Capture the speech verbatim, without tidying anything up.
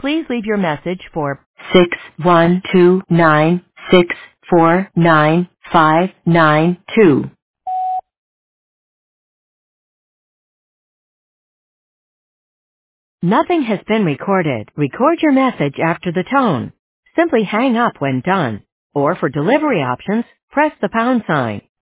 Please leave your message for six one two nine six four nine five nine two. Nothing has been recorded. Record your message after the tone. Simply hang up when done. Or for delivery options, press the pound sign.